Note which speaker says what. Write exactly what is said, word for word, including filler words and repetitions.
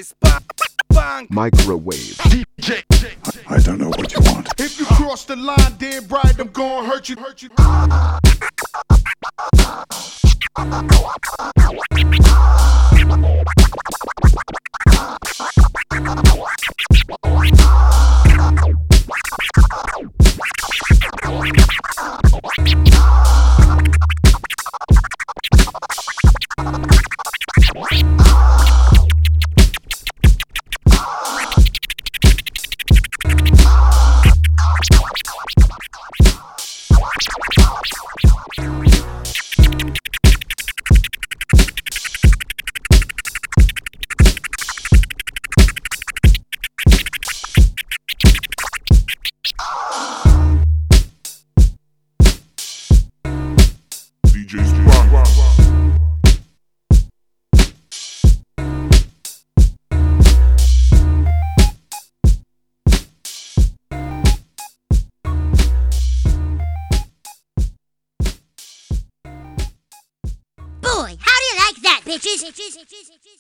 Speaker 1: Microwave.
Speaker 2: I don't know what you want.
Speaker 3: If you cross the line, damn right, I'm gonna hurt you. Hurt you.
Speaker 2: D J's Rock.
Speaker 4: Boy, how do you like that, bitches?